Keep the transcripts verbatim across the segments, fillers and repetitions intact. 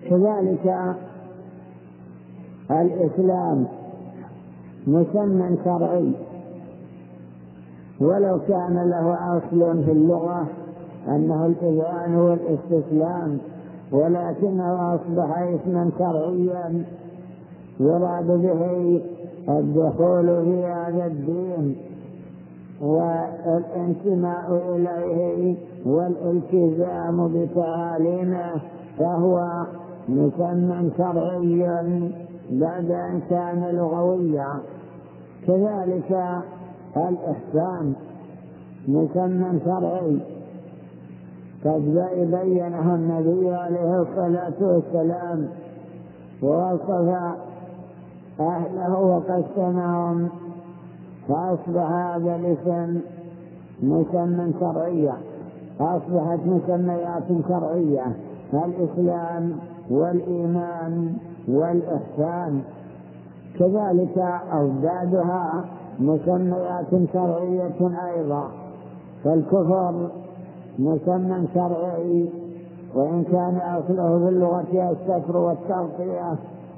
كذلك الإسلام مسمى شرعي، ولو كان له أصل في اللغة أنه الإذعان والاستسلام، ولكنه أصبح اسما شرعيا يراد به الدخول في هذا الدين والانتماء إليه والالتزام بتعاليمه، فهو مسمى شرعي بعد أن كان لغويا. كذلك الإحسان مسمى شرعي قد بينه النبي عليه الصلاة والسلام ووصف أهله وقسمهم، فأصبح هذا الاسم مسمى شرعيا، أصبحت مسميات شرعية: الإسلام والإيمان والإحسان. كذلك أضدادها مسميات شرعية أيضا، فالكفر مسمى شرعي وإن كان أصله في اللغة الستر والتغطية،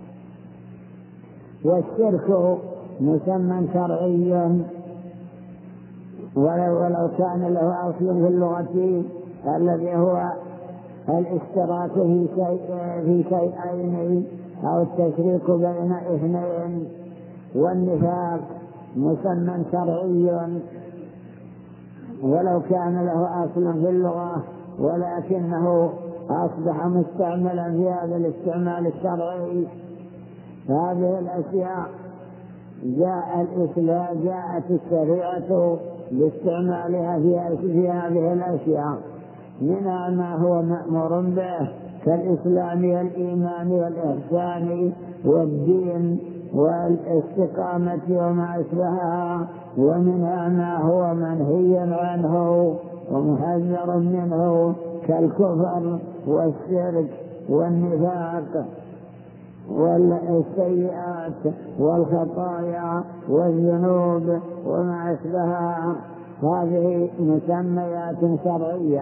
والشرك مسمى شرعي ولو, ولو كان له أصل في اللغة الذي هو الاشتراك في شيء في شيئين أو التشريك بين اثنين. والنفاق مسمى شرعي ولو كان له أصل في اللغة، ولكنه أصبح مستعملا في هذا الاستعمال الشرعي. هذه الأشياء جاء الإسلام جاءت الشريعة باستعمالها في هذه الأشياء، منها ما هو مأمور به كالإسلام والإيمان والإحسان والدين والاستقامة وما أشبهها، ومنها ما هو منهي عنه ومحذر منه كالكفر والشرك والنفاق والسيئات والخطايا والذنوب وما أشبهها. هذه مسميات شرعية.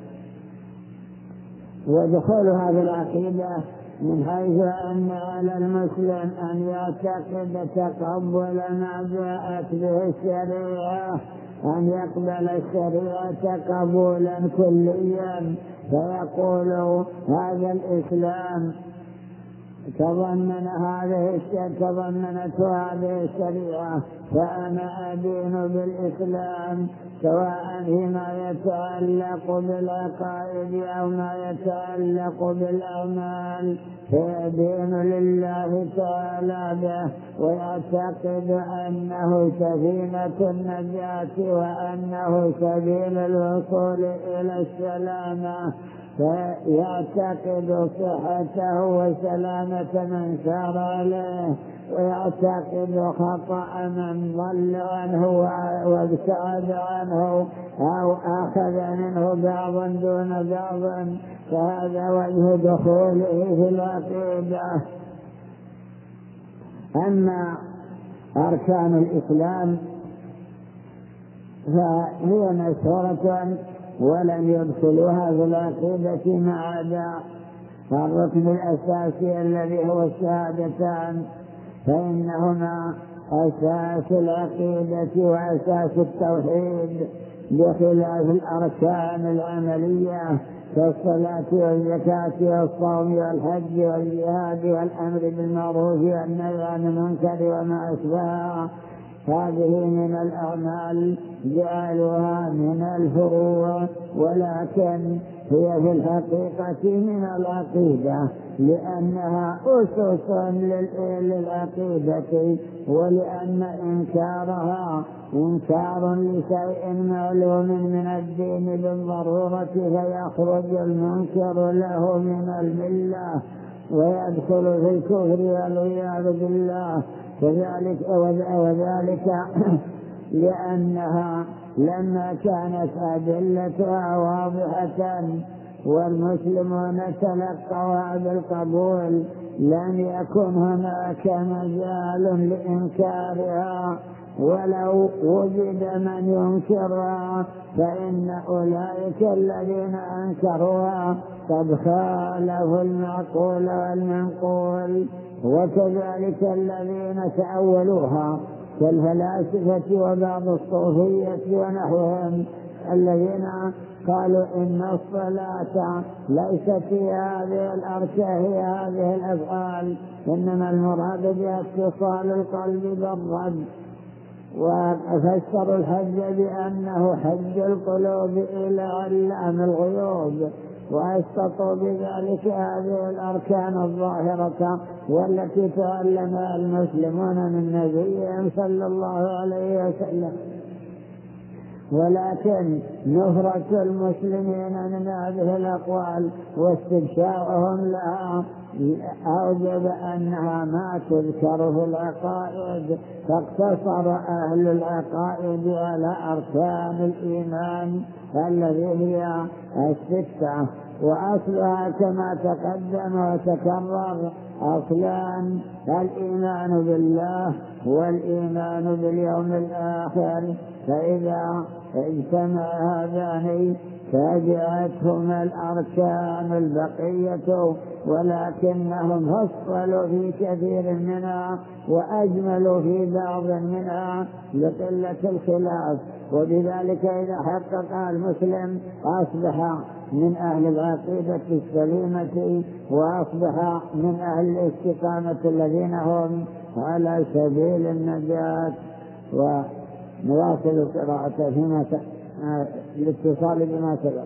ودخول هذه العقيدة من حيث أن على المسلم أن يعتقد تقبل ما جاءت به الشريعة، أن يقبل الشريعة قبولا كليا، فيقول هذا الإسلام تضمن هذه تضمنت هذه الشريعة، فأنا أدين بالإسلام، سواء فيما يتعلق بالعقائد أو ما يتعلق بالأعمال، فيدين لله تعالى به ويعتقد أنه سفينة النجاة وأنه سبيل الوصول إلى السلامة، فيعتقد صحته وسلامة من سار عليه، ويعتقد خطأ من ضل عنه وابتعد عنه أو أخذ منه بعضا دون بعض، فهذا وجه دخوله في العقيدة. أما أركان الإسلام فهي مشهورة ولم يدخلوها في العقيدة ما عدا الركن الأساسي الذي هو الشهادتان، فإنهما أساس العقيدة وأساس التوحيد، بخلاف الأركان العملية كالصلاة والزكاة والصوم والحج والجهاد والأمر بالمعروف والنهي عن المنكر وما أشبهها. هذه من الأعمال جعلوها من الفروع، ولكن هي في الحقيقة من العقيدة، لأنها أسس للعقيدة، ولأن إنكارها إنكار لشيء معلوم من الدين بالضرورة، فيخرج المنكر له من الملة ويدخل في الكفر والعياذ بالله. كذلك وذلك لأنها لما كانت أدلتها واضحة والمسلمون تلقوا بالقبول لم يكن هناك مجال لإنكارها، ولو وجد من ينكرها فإن أولئك الذين أنكروها قد خالفوا المعقول والمنقول. وكذلك الذين تأولوها كالفلاسفة وبعض الصوفية ونحوهم الذين قالوا إن الصلاة ليست في هذه الأركان هي هذه الأفعال، إنما المراد بها اتصال القلب بالرب. وفسروا الحج بأنه حج القلوب إلى علام الغيوب، وأسقطوا بذلك هذه الأركان الظاهرة والتي تعلمها المسلمون من نبيهم صلى الله عليه وسلم. ولكن نفرة المسلمين من هذه الأقوال واستبشارهم لها أوجب أنها ما تذكر في العقائد، فاقتصر أهل العقائد على أركان الإيمان الذي هي الستة، وأصلها كما تقدم وتكرر أصلان: الإيمان بالله والإيمان باليوم الآخر. فإذا اجتمع هذان فاجأتهما الأركان البقية، ولكنهم فصلوا في كثير منها وأجملوا في بعض منها لقلة الخلاف. وبذلك إذا حقق المسلم أصبح من أهل العقيدة السليمة وأصبح من أهل الاستقامة الذين هم على سبيل النجاة. ونواصل القراءة فيما الاتصال بما سبق.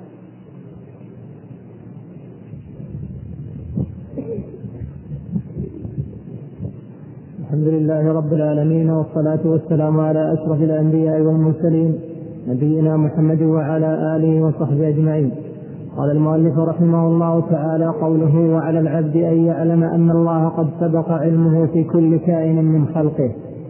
الحمد لله رب العالمين، والصلاة والسلام على أشرف الأنبياء والمرسلين نبينا محمد وعلى آله وصحبه أجمعين. قال المؤلف رحمه الله تعالى: قوله: وعلى العبد أن يعلم أن الله قد سبق علمه في كل كائن من خلقه،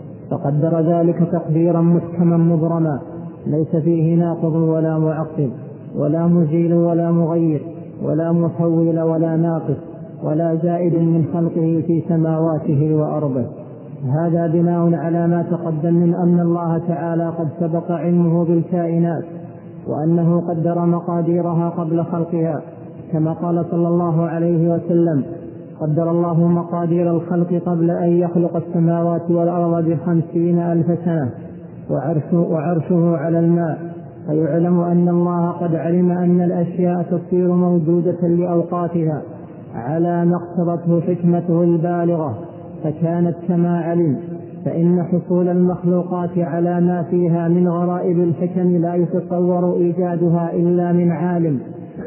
فقدر ذلك تقديرا محكما مبرما ليس فيه ناقض ولا معقب ولا مزيل ولا مغير ولا محول ولا ناقص ولا زائد من خلقه في سماواته وأرضه. هذا بناء على ما تقدم من أن الله تعالى قد سبق علمه بالكائنات، وأنه قدر مقاديرها قبل خلقها، كما قال صلى الله عليه وسلم: قدر الله مقادير الخلق قبل أن يخلق السماوات والأرض بخمسين ألف سنة وعرشه, وعرشه على الماء. فيعلم أن الله قد علم أن الأشياء تصير موجودة لأوقاتها على ما اقتضته حكمته البالغة، فكانت كما علم. فإن حصول المخلوقات على ما فيها من غرائب الحكم لا يتصور إيجادها إلا من عالم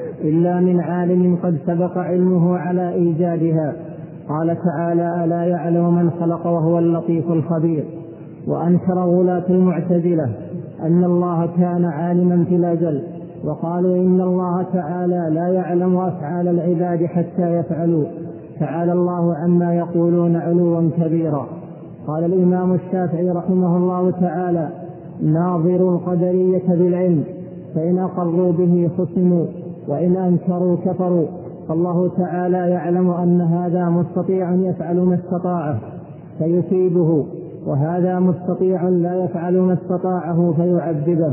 إلا من عالم قد سبق علمه على إيجادها. قال تعالى: ألا يعلم من خلق وهو اللطيف الخبير. وأنكر غلاة المعتزلة أن الله كان عالما في الأزل، وقالوا إن الله تعالى لا يعلم أفعال العباد حتى يفعلوا. تعالى الله عما يقولون علوا كبيرا. قال الإمام الشافعي رحمه الله تعالى: ناظروا القدرية بالعلم، فإن أقروا به خصموا وإن أنكروا كفروا. فالله تعالى يعلم أن هذا مستطيع يفعل ما استطاعه فيثيبه، وهذا مستطيع لا يفعل ما استطاعه فيعذبه،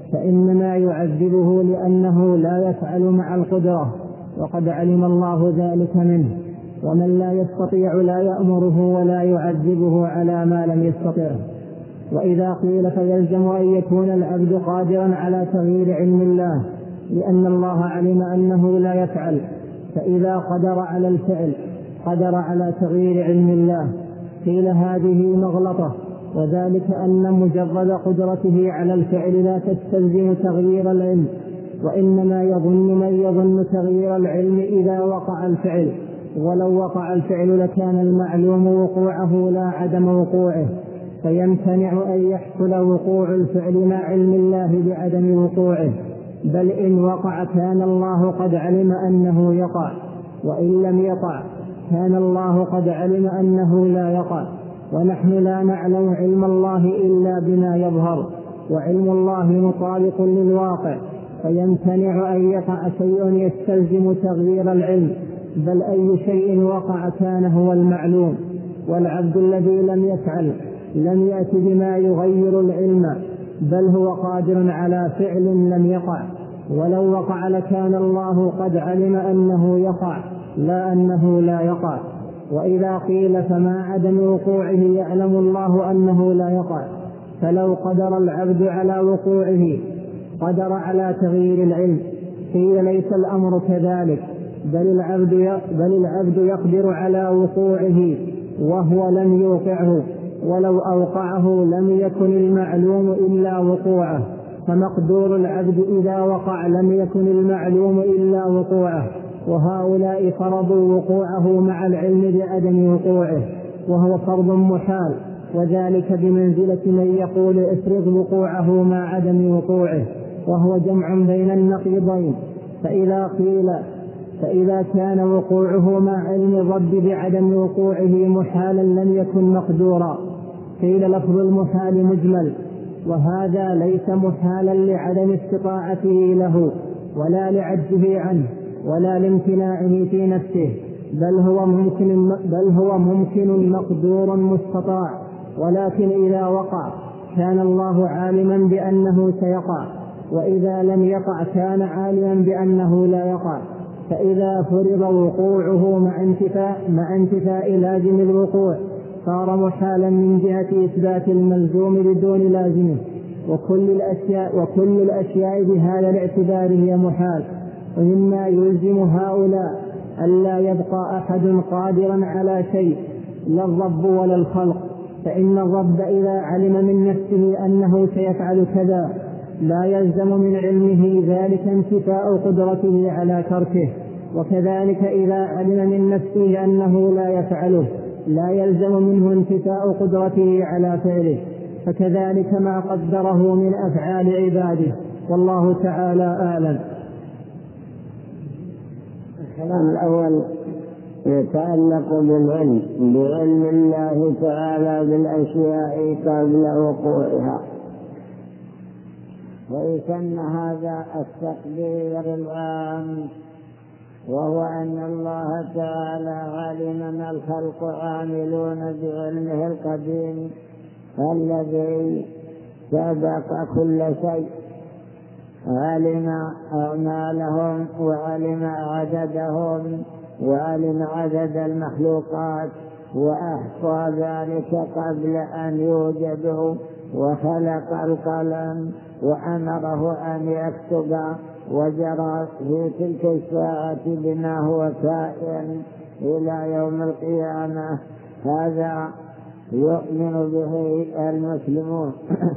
فإنما يعذبه لأنه لا يفعل مع القدرة، وقد علم الله ذلك منه. ومن لا يستطيع لا يأمره ولا يعذبه على ما لم يستطعه. وإذا قيل فيلزم أن يكون العبد قادرا على تغيير علم الله، لأن الله علم أنه لا يفعل، فإذا قدر على الفعل قدر على تغيير علم الله. قيل هذه مغلطة، وذلك أن مجرد قدرته على الفعل لا تستلزم تغيير العلم، وإنما يظن من يظن تغيير العلم إذا وقع الفعل، ولو وقع الفعل لكان المعلوم وقوعه لا عدم وقوعه، فيمتنع أن يحصل وقوع الفعل مع علم الله بعدم وقوعه، بل إن وقع كان الله قد علم أنه يقع، وإن لم يقع كان الله قد علم أنه لا يقع. ونحن لا نعلم علم الله إلا بما يظهر، وعلم الله مطابق للواقع، فيمتنع أن يقع شيء يستلزم تغيير العلم، بل أي شيء وقع كان هو المعلوم. والعبد الذي لم يفعل لم يأت بما يغير العلم، بل هو قادر على فعل لم يقع، ولو وقع لكان الله قد علم أنه يقع لا أنه لا يقع. وإذا قيل فما عدم وقوعه يعلم الله أنه لا يقع، فلو قدر العبد على وقوعه قدر على تغيير العلم. قيل ليس الأمر كذلك، بل العبد بل العبد يقدر على وقوعه وهو لم يوقعه، ولو أوقعه لم يكن المعلوم إلا وقوعه، فمقدور العبد إذا وقع لم يكن المعلوم إلا وقوعه. وهؤلاء فرضوا وقوعه مع العلم بعدم وقوعه، وهو فرض محال، وذلك بمنزلة من يقول افرض وقوعه مع عدم وقوعه، وهو جمع بين النقيضين. فإذا قيل فإذا كان وقوعه مع علم الرب بعدم وقوعه محالا لم يكن مقدورا. قيل لفظ المحال مجمل، وهذا ليس محالا لعدم استطاعته له ولا لعجزه عنه ولا لامتناعه في نفسه، بل هو ممكن بل هو ممكن مقدور مستطاع، ولكن إذا وقع كان الله عالما بأنه سيقع، وإذا لم يقع كان عالما بأنه لا يقع. فإذا فرض وقوعه مع انتفاء مع انتفاء لازم الوقوع صار محالا من جهة إثبات الملزوم بدون لازمه، وكل الأشياء وكل الأشياء بهذا الاعتبار هي محال. ومما يلزم هؤلاء ألا يبقى أحد قادرا على شيء، لا الرب ولا الخلق، فإن الرب إذا علم من نفسه أنه سيفعل كذا لا يلزم من علمه ذلك انتفاء قدرته على تركه، وكذلك إذا علم من نفسه أنه لا يفعله لا يلزم منه انتفاء قدرته على فعله، فكذلك ما قدره من أفعال عباده، والله تعالى أعلم. الكلام الأول يتعلق بالعلم بعلم الله تعالى بالأشياء قبل وقوعها، ويسمى هذا التقدير العام، وهو أن الله تعالى علم ما الخلق عاملون بعلمه القديم الذي سبق كل شيء، علم أعمالهم وعلم عددهم وعلم عدد المخلوقات، وأحصى ذلك قبل أن يوجدوا، وخلق القلم وأمره أن يكتب، وجرى في تلك الساعة بما هو كائن إلى يوم القيامة. هذا يؤمن به المسلمون.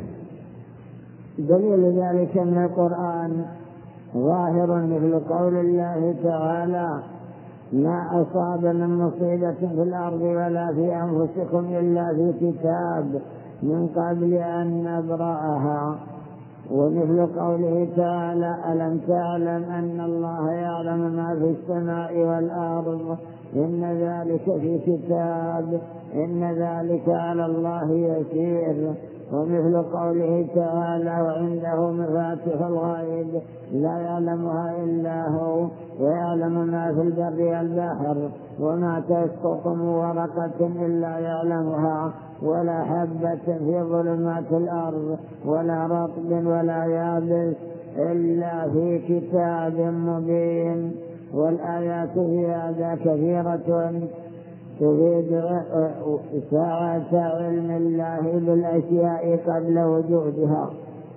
دليل ذلك من القرآن ظاهر مثل قول الله تعالى ما أصاب من مصيبة في الأرض ولا في أنفسكم إلا في كتاب من قبل أن نبرأها. ومثل قوله تعالى ألم تعلم أن الله يعلم ما في السماء والأرض إن ذلك في كتاب إن ذلك على الله يسير. ومثل قوله تعالى وعنده مفاتح الغيب لا يعلمها إلا هو ويعلم ما في البر والبحر وما تسقط من ورقة إلا يعلمها ولا حبة في ظلمات الأرض ولا رطب ولا يابس إلا في كتاب مبين. والآيات في هذا كثيرة تريد ساعة علم الله بالأشياء قبل وجودها.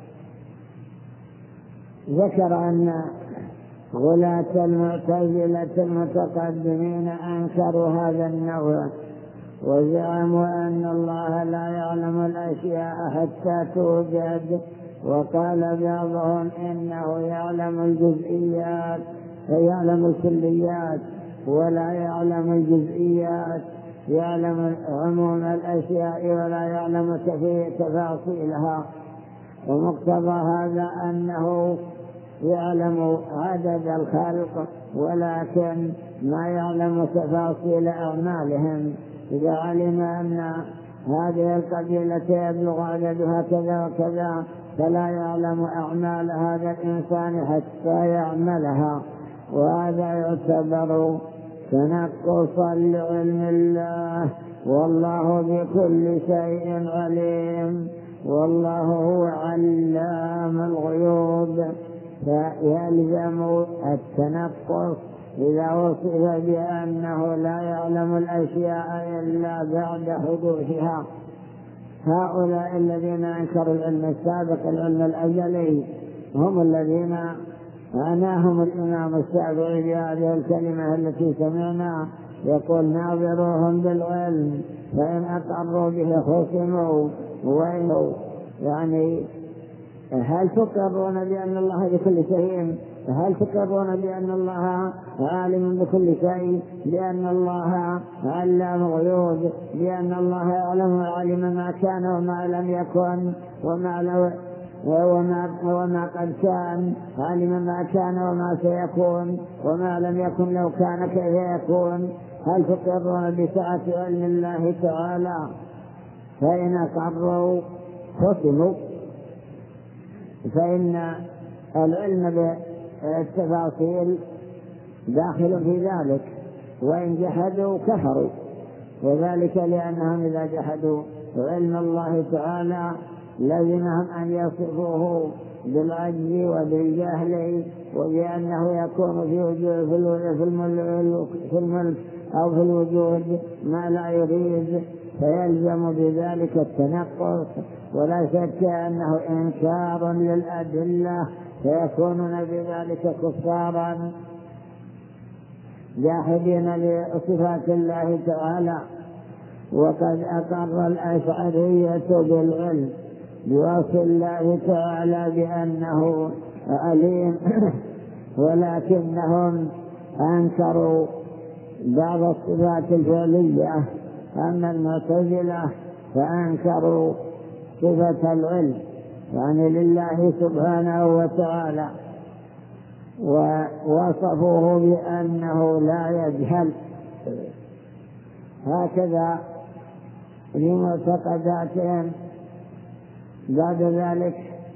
ذكر أن غلاة المعتزلة المتقدمين أنكروا هذا النوع وزعموا أن الله لا يعلم الأشياء حتى توجد، وقال بعضهم إنه يعلم الجزئيات يعلم الكليات ولا يعلم الجزئيات، يعلم عموم الأشياء ولا يعلم تفاصيلها. ومقتضى هذا أنه يعلم عدد الخلق ولكن ما يعلم تفاصيل أعمالهم. إذا علم أن هذه القبيلة يبلغ عددها كذا وكذا فلا يعلم أعمال هذا الإنسان حتى يعملها، وهذا يعتبر تنقصا لعلم الله، والله بكل شيء عليم، والله هو علام الغيوب. فيلزم التنقص إذا وصف بأنه لا يعلم الأشياء إلا بعد حدوثها. هؤلاء الذين أنكروا العلم السابق، العلم الأزلي، هم الذين عناهم الإمام الشافعي بهذه الكلمة التي سمعنا، يقول: ناظروهم بالعلم فإن أقروا به خصموا وإن يعني هل تقرون بأن الله بكل شيء؟ هل تقرون بأن الله عالم بكل شيء، بأن الله علام الغيوب، بأن الله يعلم علم ما كان وما لم يكن وما لو وما, وما قد كان، علم ما كان وما سيكون وما لم يكن لو كان كيف يكون؟ هل تقرون بسعة علم الله تعالى؟ فإن أقروا خصموا، فإن العلم بالتفاصيل داخل في ذلك، وإن جحدوا كفروا، وذلك لأنهم إذا جحدوا علم الله تعالى لازمهم أن يصفوه بالعجز وبالجهل، وبأنه يكون في وجود في الملك أو في الوجود ما لا يريد، فيلزم بذلك التنقص. ولا شك أنه إنكار للأدلة، فيكونون بذلك كفارا جاحدين لصفات الله تعالى. وقد أقر الأشعرية بالعلم بوصف الله تعالى بأنه عليم، ولكنهم أنكروا بعض الصفات الفعلية. أما المعتزلة فأنكروا صفة العلم، يعني لله سبحانه وتعالى، ووصفوه بأنه لا يجهل. هكذا لمعتقداتهم. بعد ذلك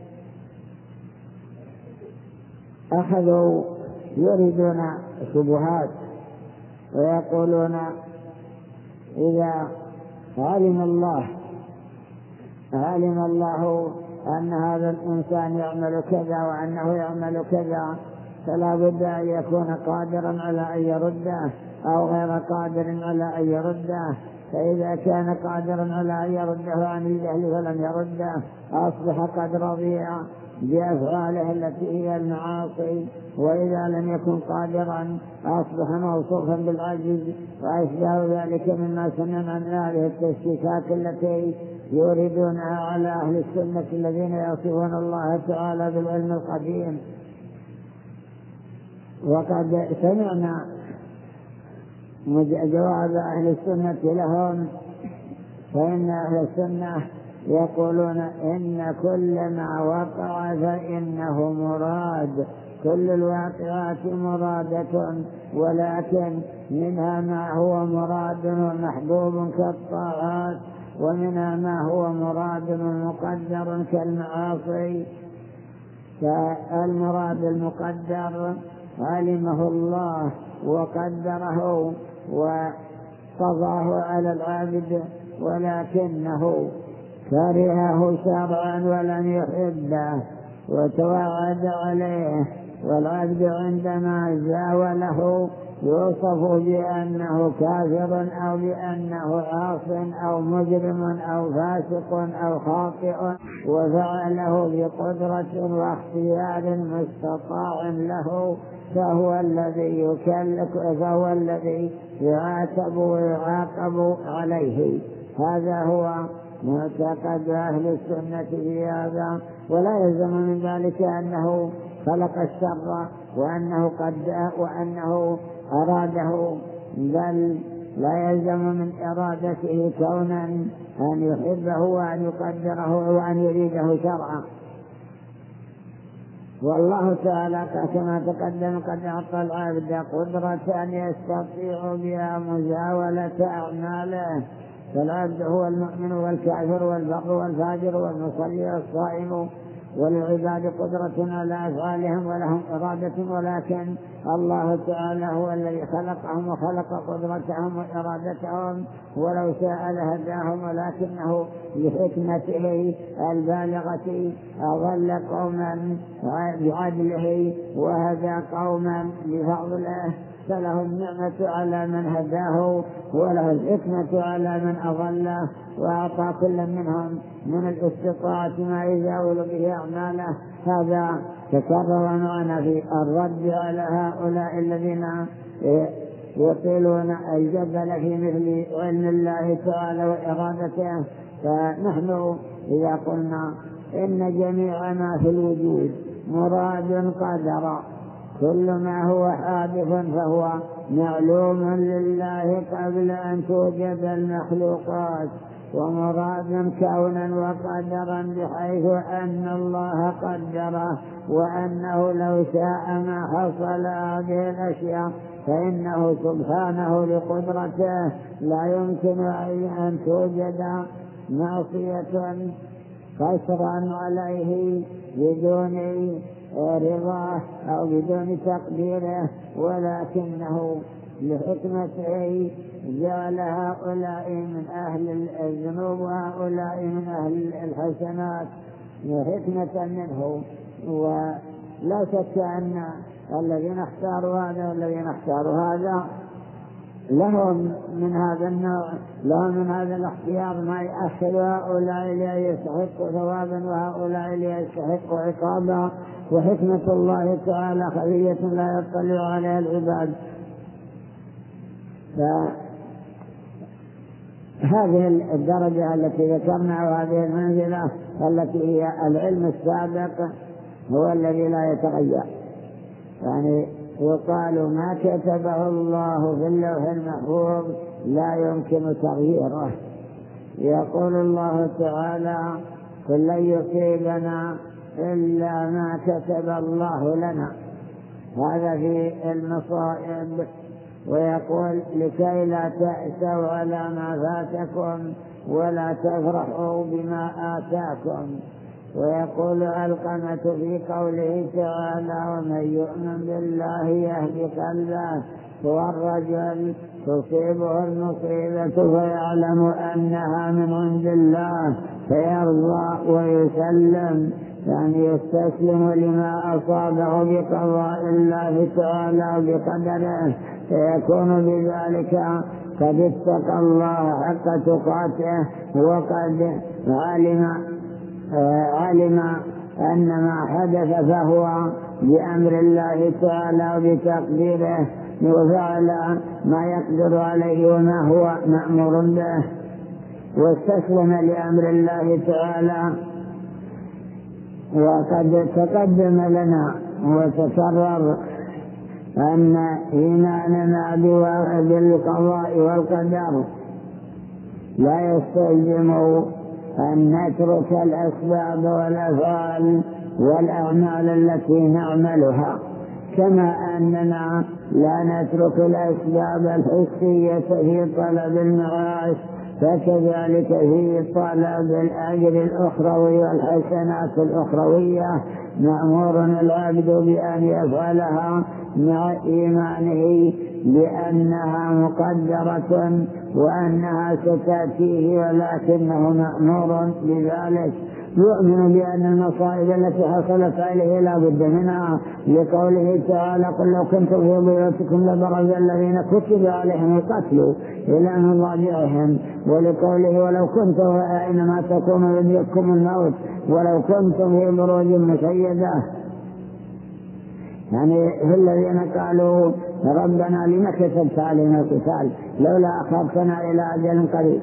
أخذوا يريدون شبهات، ويقولون: إذا علم الله علم الله أن هذا الإنسان يعمل كذا وأنه يعمل كذا، فلا بد أن يكون قادرا على أن يرده أو غير قادر على أن يرده. فإذا كان قادرا على أن يرده عن الجهل فلم يرده، أصبح قد رضي بأفعاله التي هي المعاصي. وإذا لم يكن قادرا أصبح موصوفا بالعجز، وأشبه ذلك مما سمعنا من هذه التشكيكات التي يريدونها على أهل السنة الذين يصفون الله تعالى بالعلم القديم. وقد سمعنا جواب أهل السنة لهم، فإن أهل السنة يقولون: إن كل ما وقع فإنه مراد، كل الواقعات مرادة، ولكن منها ما هو مراد ومحبوب كالطاعات، ومنها ما هو مراد ومقدر كالمعاصي. فالمراد المقدر علمه الله وقدره وقضاه على العابد، ولكنه كرهه شرعا ولم يحبه وتوعد عليه. والعبد عندما زاوله يوصف بأنه كافر أو بأنه عاص أو مجرم أو فاسق أو خاطئ، وفعله بقدرة واختيار مستطاع له، فهو الذي يكلف فهو الذي يعاتب ويعاقب عليه. هذا هو معتقد أهل السنة في هذا. ولا يلزم من ذلك أنه خلق الشر وأنه قد وأنه أراده، بل لا يلزم من إرادته كونا أن يحبه وأن يقدره وأن يريده شرعا. والله تعالى كما تقدم قد أعطى العبد قدرة أن يستطيع بها مزاولة أعماله. فالعبد هو المؤمن والكافر والبر والفاجر والمصلي والصائم وللعباد قدرة على أفعالهم ولهم إرادة، ولكن الله تعالى هو الذي خلقهم وخلق قدرتهم وإرادتهم، ولو شاء لهداهم، ولكنه لحكمته البالغة أضل قوما بعدله وهدى قوما بفضله، فله النعمة على من هداه وله الحكمة على من أضله، وأعطى كل منهم من الاستطاعة ما يزاول به أعماله. هذا تكرر معنا في الرد على هؤلاء الذين يطيلون الجبل في مثل علم الله تعالى وإرادته. فنحن إذا قلنا إن جميع ما في الوجود مراد قدر، كل ما هو حادث فهو معلوم لله قبل أن توجد المخلوقات، ومراد كونا وقدرا بحيث أن الله قدره، وأنه لو شاء ما حصل هذه الأشياء، فإنه سبحانه لقدرته لا يمكن أن توجد معصية قصرا عليه بدون رضاه أو بدون تقديره، ولكنه لحكمته جعل هؤلاء من أهل الذنوب وهؤلاء من أهل الحسنات حكمة منه. ولا شك أن الذين اختاروا هذا والذين اختاروا هذا لهم من هذا النوع، لهم من هذا الاختيار ما يأخذ هؤلاء ليستحقوا ثوابا وهؤلاء ليستحقوا عقابا، وحكمة الله تعالى خفية لا يطلع عليها العباد. فهذه الدرجة التي ذكرنا وهذه المنزلة التي هي العلم السابق هو الذي لا يتغير، يعني يقال ما كتبه الله في اللوح المحفوظ لا يمكن تغييره. يقول الله تعالى قل لن يصيبنا إلا ما كتب الله لنا، هذا في المصائب. ويقول لكي لا تأسوا على ما فاتكم ولا تفرحوا بما آتاكم. ويقول القمة في قوله تعالى ومن يؤمن بالله يهدي قلبه، والرجل تصيبه المصيبة فيعلم أنها من عند الله فيرضى ويسلم، يعني يستسلم لما أصابه بقضاء الله تعالى وبقدره، فيكون بذلك قد اتقى الله حق تقاته، وقد علم علم أن ما حدث فهو بأمر الله تعالى وبتقديره، وفعل ما يقدر عليه وما هو مأمور به، واستسلم لأمر الله تعالى. وقد تقدم لنا وتكرر أن إيماننا بالقضاء والقدر لا يستلزم أن نترك الأسباب والأفعال والأعمال التي نعملها، كما أننا لا نترك الأسباب الحسية في طلب المعاش، فكذلك في طلب الأجر الأخروي والحسنات الأخروية مأمور العبد بأن يفعلها مع إيمانه بأنها مقدرة وأنها ستأتيه، ولكنه مأمور بذلك. يؤمن بأن المصائب التي حصلت عليه لا بد منها، لقوله تعالى قل لو كنتم في بيوتكم لبرز الذين كتب عليهم القتل إلى مضاجعهم، ولقوله ولو كنتم أينما تكونوا يدرككم الموت ولو كنتم في بروج مشيدة، يعني في الذين قالوا ربنا لما كتبت علينا القتال لولا أخرتنا إلى أجل قريب.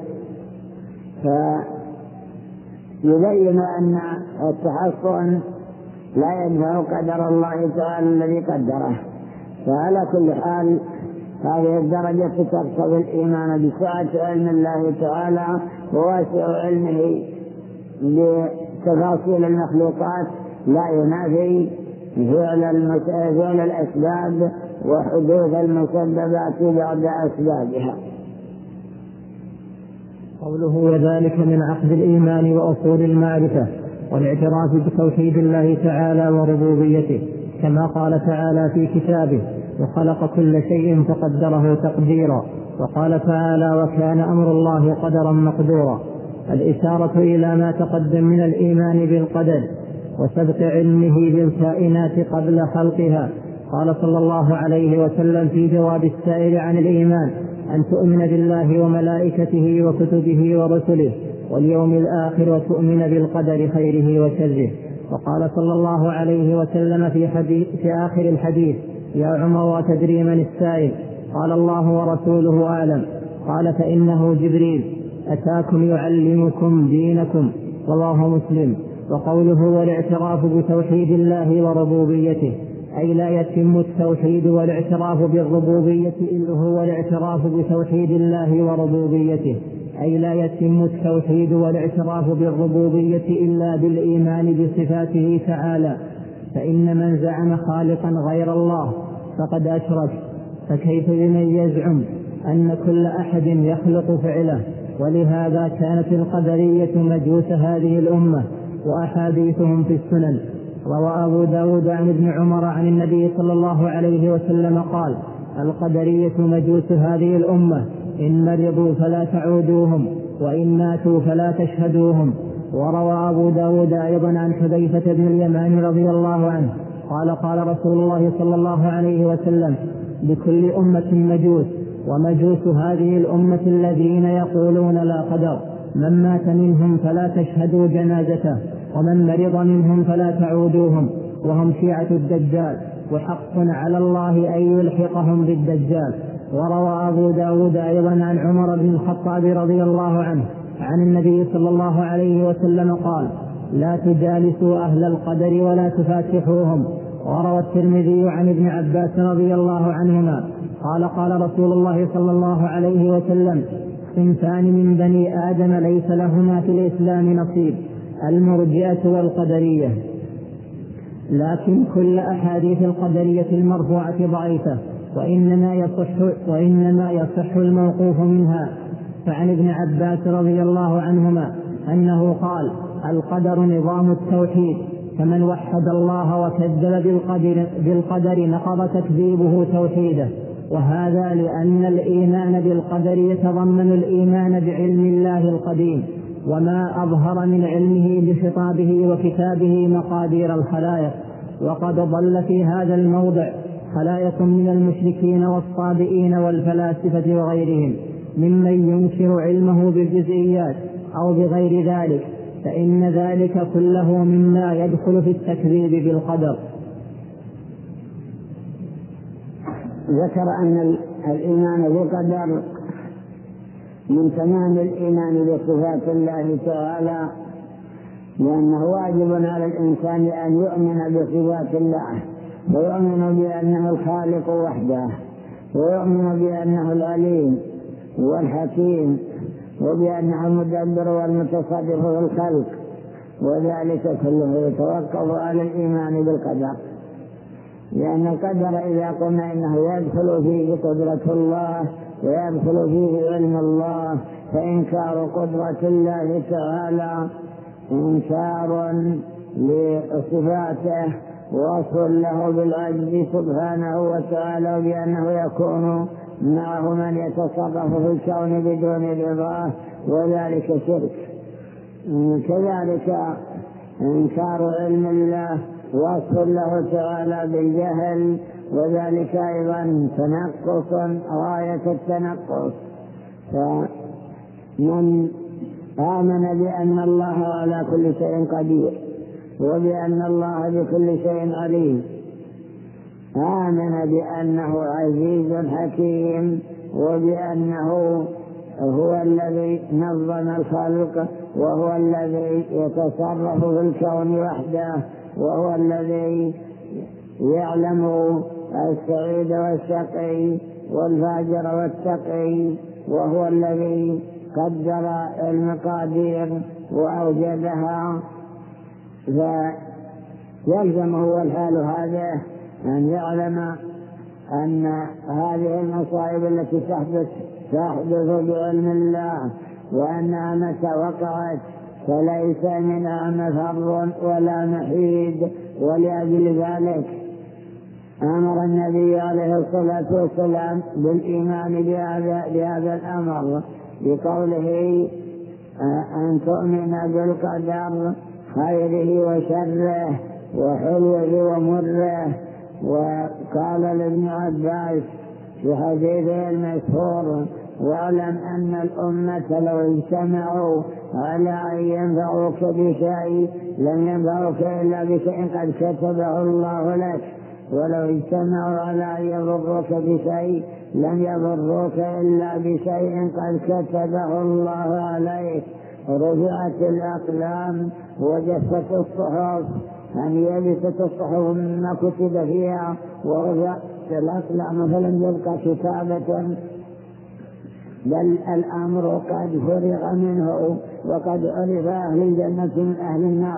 فيبين أن التحصن لا ينفع قدر الله تعالى الذي قدره. فعلى كل حال هذه الدرجة تقتضي الإيمان بسعة علم الله تعالى وواسع علمه بتفاصيل المخلوقات، لا ينافي فعل الأسباب وحدوث المسببات بعد أسبابها. قوله وذلك من عقد الإيمان وأصول المعرفة، والاعتراف بتوحيد الله تعالى وربوبيته، كما قال تعالى في كتابه: وخلق كل شيء فقدره تقديرا. وقال تعالى: وكان أمر الله قدرا مقدورا. الإشارة إلى ما تقدم من الإيمان بالقدر وسبق علمه بالكائنات قبل خلقها. قال صلى الله عليه وسلم في جواب السائل عن الإيمان: أن تؤمن بالله وملائكته وكتبه ورسله واليوم الآخر وتؤمن بالقدر خيره وشره. وقال صلى الله عليه وسلم في, حديث في آخر الحديث: يا عمر وتدري من السائل؟ قال: الله ورسوله أعلم. قال: فإنه جبريل أتاكم يعلمكم دينكم. رواه مسلم. وقوله: والاعتراف بتوحيد الله وربوبيته، أي لا يتم التوحيد والاعتراف بالربوبية إلا هو الاعتراف بتوحيد الله وربوبيته أي لا يتم التوحيد والاعتراف بالربوبية إلا بالإيمان بصفاته تعالى. فإن من زعم خالقا غير الله فقد أشرك، فكيف بمن يزعم أن كل أحد يخلق فعله؟ ولهذا كانت القدرية مجوس هذه الأمة، وأحاديثهم في السنن. روى أبو داود عن ابن عمر عن النبي صلى الله عليه وسلم قال: القدرية مجوس هذه الأمة، إن مرضوا فلا تعودوهم، وإن ماتوا فلا تشهدوهم. وروى أبو داود أيضا عن حذيفة بن اليمان رضي الله عنه قال: قال رسول الله صلى الله عليه وسلم: لكل أمة مجوس، ومجوس هذه الأمة الذين يقولون لا قدر، من مات منهم فلا تشهدوا جنازته، ومن مرض منهم فلا تعودوهم، وهم شيعة الدجال، وحق على الله أن يلحقهم بالدجال. وروى أبو داود أيضا عن عمر بن الخطاب رضي الله عنه عن النبي صلى الله عليه وسلم قال: لا تجالسوا أهل القدر ولا تفاتحوهم. وروى الترمذي عن ابن عباس رضي الله عنهما قال: قال رسول الله صلى الله عليه وسلم: صنفان من بني آدم ليس لهما في الإسلام نصيب، المرجئة والقدرية. لكن كل أحاديث القدرية المرفوعة ضعيفة، وإنما يصح, وإنما يصح الموقوف منها. فعن ابن عباس رضي الله عنهما أنه قال: القدر نظام التوحيد، فمن وحد الله وكذب بالقدر, بالقدر نقض تكذيبه توحيده. وهذا لأن الإيمان بالقدر يتضمن الإيمان بعلم الله القديم، وما أظهر من علمه بخطابه وكتابه مقادير الخلائق. وقد ضل في هذا الموضع خلائق من المشركين والصابئين والفلاسفة وغيرهم ممن ينكر علمه بالجزئيات أو بغير ذلك، فإن ذلك كله مما يدخل في التكذيب بالقدر. ذكر أن الإيمان بالقدر من تمام الإيمان بصفات الله تعالى، لأنه واجب على الإنسان أن يؤمن بصفات الله، ويؤمن بأنه الخالق وحده، ويؤمن بأنه العليم والحكيم، وبأنه المدبر والمتصرف في الخلق، وذلك كله يتوقف على الإيمان بالقدر. لأن القدر إذا قلنا إنه يدخل فيه قدرة الله ويدخل فيه علم الله، فإنكار قدرة الله تعالى إنكار لصفاته، وصف له بالعجز سبحانه وتعالى، بأنه يكون معه من يتصرف في الكون بدون رضاه، وذلك شرك. كذلك إنكار علم الله وصف له تعالى بالجهل، وذلك أيضا تنقص غاية التنقص. فمن آمن بأن الله على كل شيء قدير، وبأن الله بكل شيء عليم، آمن بأنه عزيز حكيم، وبأنه هو الذي نظم الخلق، وهو الذي يتصرف في الكون وحده، وهو الذي يعلم السعيد والشقي والفاجر والتقي، وهو الذي قدر المقادير وأوجدها. فيلزمه والحال هذا أن يعلم أن هذه المصائب التي تحدث تحدث بعلم الله، وأنها متى وقعت فليس منها مفر ولا محيد. ولأجل ذلك أمر النبي عليه الصلاة والسلام بالإيمان بهذا, بهذا الأمر بقوله أن تؤمن بالقدر خيره وشره وحلوه ومره. وقال لابن عباس في حديثه المشهور: واعلم أن الأمة لو اجتمعوا على أن ينفعوك بشيء لم ينفعوك إلا بشيء قد كتبه الله لك، ولو اجتمعوا على أن يضروك بشيء لم يضروك إلا بشيء قد كتبه الله عليك. رفعت الأقلام وجفت الصحف، يعني يبست الصحف مما كتب فيها ورفعت الأقلام فلم يبقى كتابة، بل الأمر قد فرغ منه وقد عرف أهل الجنة من أهل النار.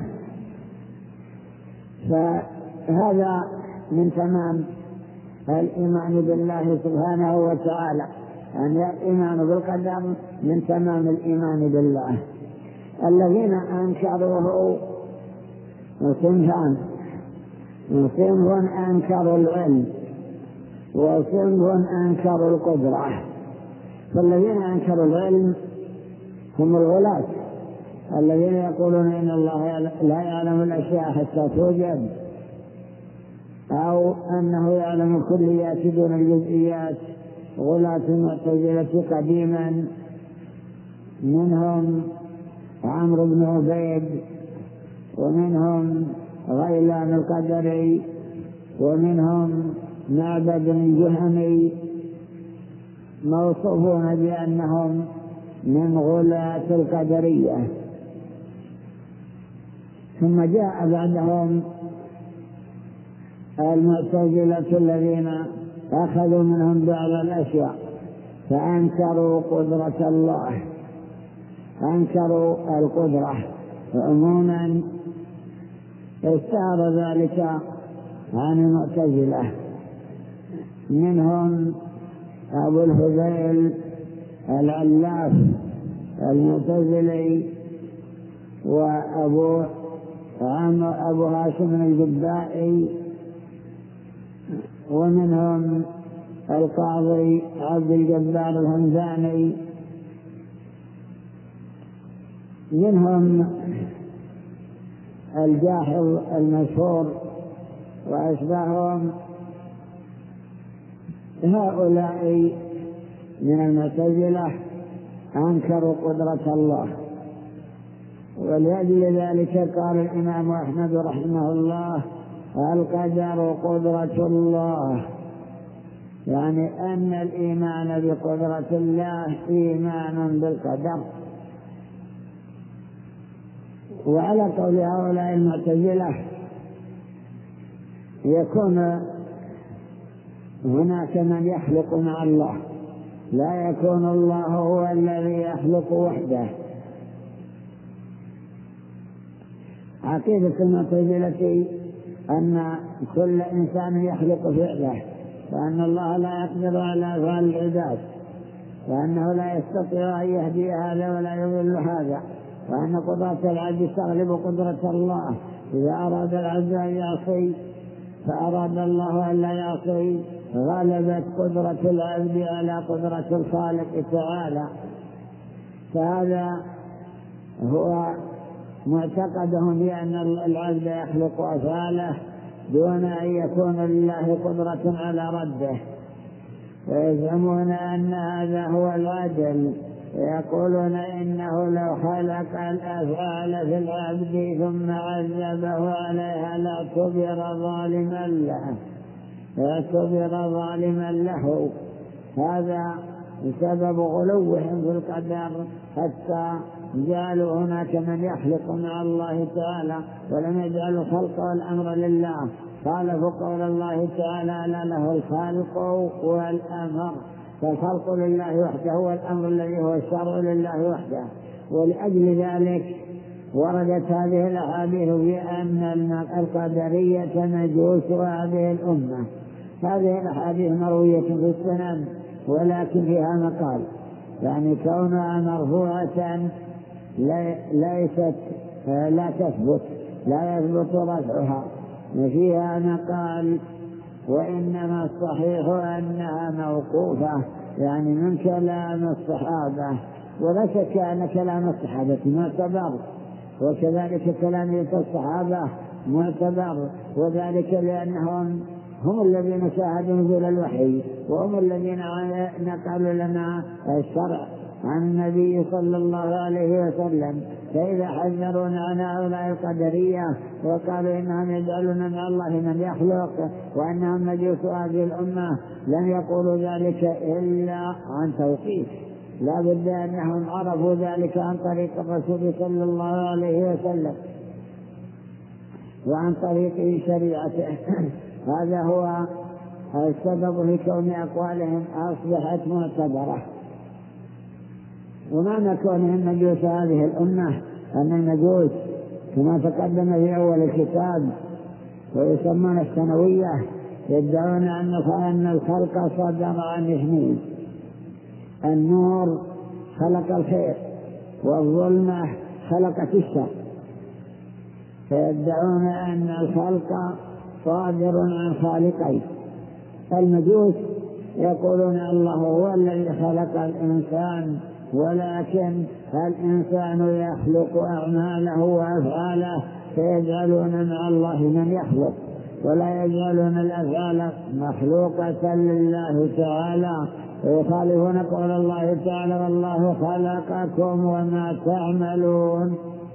فهذا من تمام الإيمان بالله سبحانه وتعالى، يعني الإيمان بالقدر من تمام الإيمان بالله. الذين أنكروه صنفان: صنف أنكروا العلم وصنف أنكروا القدرة. فالذين أنكروا العلم هم الغلاة الذين يقولون إن الله لا يعلم الأشياء حتى توجد، أو أنه يعلم الكليات دون الجزئيات. غلاة المعتزلة قديما منهم عمرو بن عبيد، ومنهم غيلان القدري، ومنهم معبد الجهني، موصوفون بأنهم من غلاة القدرية. ثم جاء بعدهم المعتزلة الذين أخذوا منهم بعض الأشياء فأنكروا قدرة الله، أنكروا القدرة. عموما استعار ذلك عن المعتزلة، منهم أبو الهذيل العلاف المعتزلي، وأبو عمرو أبو هاشم الجبائي، ومنهم القاضي عبد الجبار الهمداني، منهم الجاحظ المشهور وأشباههم. هؤلاء من المعتزلة أنكروا قدرة الله، ولأجل ذلك قال الإمام أحمد رحمه الله: القدر قدرة الله، يعني أن الإيمان بقدرة الله إيمان بالقدر. وعلى قول هؤلاء المعتزلة يكون هناك من يخلق مع الله، لا يكون الله هو الذي يخلق وحده. عقيدة المعتزلة أن كل إنسان يخلق فعله، وأن الله لا يقدر على أفعال العباد، وأنه لا يستطيع أن يهدي هذا ولا يضل هذا، وأن قدرة العبد تغلب قدرة الله. إذا أراد العبد أن يعصي فأراد الله أن لا يعصي، غلبت قدرة العبد على قدرة الخالق تعالى. فهذا هو معتقدهم بأن العبد يخلق أفعاله دون أن يكون لله قدرة على رده، ويزعمون أن هذا هو العدل. يقولون إنه لو خلق الأفعال في العبد ثم عذبه عليها لاعتبر ظالما له يعتبر ظالما له. هذا بسبب غلوهم في القدر، حتى جعلوا هناك من يخلق مع الله تعالى ولم يجعلوا الخلق والأمر لله. خالفوا قول الله تعالى: لا له الخالق والأمر. فالخلق لله وحده والأمر الذي هو الشرع لله وحده. ولأجل ذلك وردت هذه الأحاديث بأن القدرية مجوس هذه الأمة. هذه الأحاديث مروية في السنن، ولكن فيها مقال، يعني كونها مرفوعة ليست لا تثبت لا يثبت رفعها، فيها نقال، وإنما الصحيح أنها موقوفة، يعني من كلام الصحابة، ولا شك أن كلام الصحابة معتبر، وكذلك كلام الصحابة معتبر، وذلك لأنهم هم الذين شاهدوا نزول الوحي، وهم الذين نقلوا لنا الشرع عن النبي صلى الله عليه وسلم. فإذا حذرونا عن هؤلاء القدرية وقالوا إنهم يجعلون مع الله من يخلق وأنهم مجوس هذه الأمة، لم يقولوا ذلك إلا عن توقيف، لا بد أنهم عرفوا ذلك عن طريق الرسول صلى الله عليه وسلم وعن طريق شريعته. هذا هو السبب في كون أقوالهم أصبحت معتبرة. ومعنى كونهم مجوس هذه الأمة أن المجوس كما تقدم في أول الكتاب ويسمون الثانوية يدعون أن الخلق صدر عن اثنين: النور خلق الخير والظلمة خلقت الشر، فيدعون أن الخلق صادر عن خالقين. المجوس يقولون الله هو الذي خلق الإنسان، ولكن الإنسان يخلق أعماله وأفعاله، فيجعلون مع الله من يخلق، ولا يجعلون الأفعال مخلوقة لله تعالى، ويخالفون قول الله تعالى: والله خلقكم وما تعملون.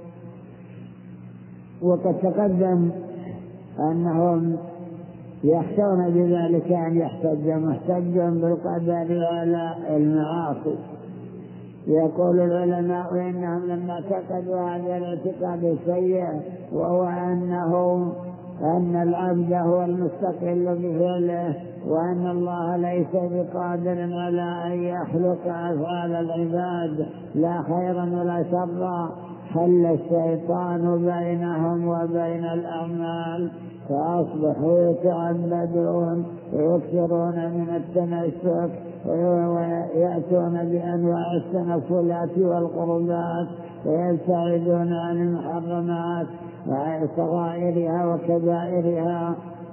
وقد تقدم أنهم يخشون بذلك أن يحتج محتج بالقدر على المعاصي. يقول العلماء إنهم لما اعتقدوا هذا الاعتقاد السيء، وهو أنه أن العبد هو المستقل بفعله، وأن الله ليس بقادر على أن يخلق أفعال العباد لا خيرا ولا شرا، حل الشيطان بينهم وبين الأعمال، فأصبحوا يتعبدون ويكثرون من التنسك ويأتون بأنواع التنفلات والقربات، ويبتعدون عن المحرمات صغائرها وكبائرها،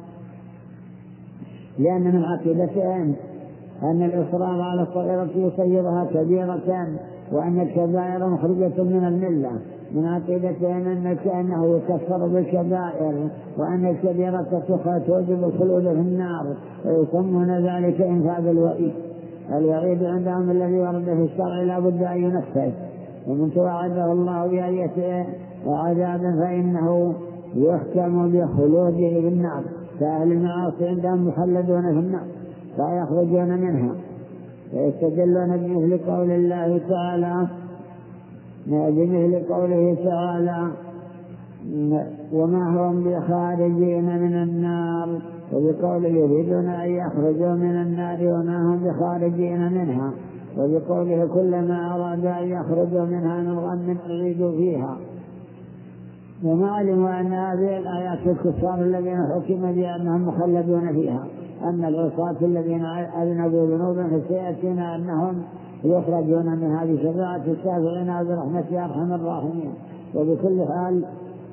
لأن من عقيدتهم أن الإصرار على الصغيرة يصيرها كبيرة، وأن الكبائر مخرجة من الملة. من عقيدتهم أن كأنه يكفر بالكبائر، وأن الكبيرة توجب الخلود في النار، ويسمون ذلك إنفاذ الوعيد. الوعيد عندهم الذي ورد في الشرع لا بد أن ينفذ، ومن توعده الله بآية عذاب فإنه يحكم بخلوده في النار. فأهل المعاصي عندهم مخلدون في النار لا يخرجون منها، ويستدلون بمثل قول الله تعالى بمثل قوله تعالى: وما هم بخارجين من النار، وبقوله يريدون أن يخرجوا من النار وما هم بخارجين منها، وبقوله كلما أراد أن يخرجوا منها من غم أعيدوا فيها. وما علموا أن هذه الآيات الكفار الذين حكم بأنهم مخلدون فيها، أن العصاة الذين أذنبوا ذنوبا فسيأتينا أنهم يخرجون من هذه شفاعة الشافعين برحمة أرحم الراحمين. وبكل حال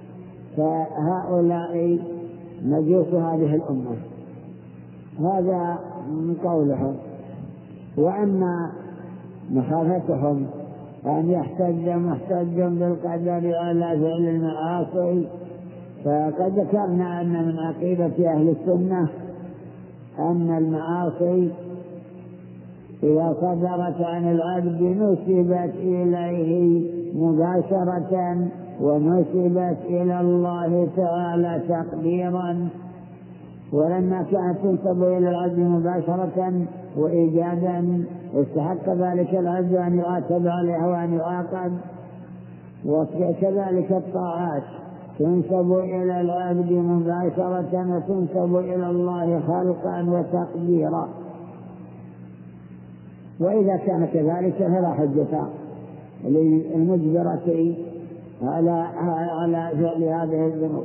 فهؤلاء مجوس هذه الأمة. هذا من قولهم. وأما مخافتهم أن يحتج محتج بالقدر على فعل المعاصي، فقد ذكرنا أن من عقيدة أهل السنة أن المعاصي إذا صدرت عن العبد نسبت إليه مباشرة ونسبت إلى الله تعالى تقديرا، ولما كانت تنسب إلى العبد مباشرة وإيجادا استحق ذلك العبد أن يعاتب عليها وأن يعاقب. وكذلك الطاعات تنسب إلى العبد مباشرة وتنسب إلى الله خلقا وتقديرا، وإذا كان كذلك فلا حجة للمجبرة على على فعل هذه الذنوب.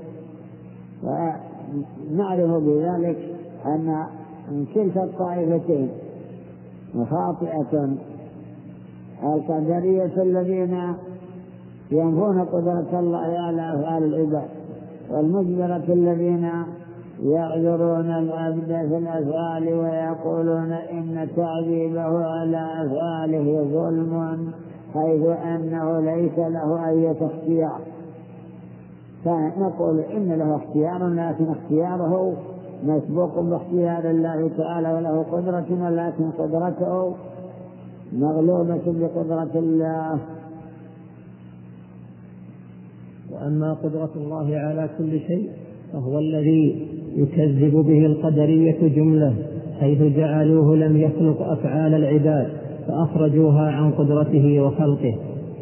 ونعرف بذلك أن كلتا الطائفتين خاطئة. القدرية الذين ينفون قدرة الله على أفعال العباد، والمجبرة الذين يعذرون العبد في الأفعال ويقولون إن تعذيبه على أفعاله ظلم، حيث أنه ليس له أي اختيار. فنقول إن له اختيار، لكن اختياره مسبوق باختيار الله تعالى، وله قدرة، ولكن قدرته مغلوبة بقدرة الله. وأما قدرة الله على كل شيء فهو الذي يكذب به القدرية جملة، حيث جعلوه لم يخلق أفعال العباد فأخرجوها عن قدرته وخلقه.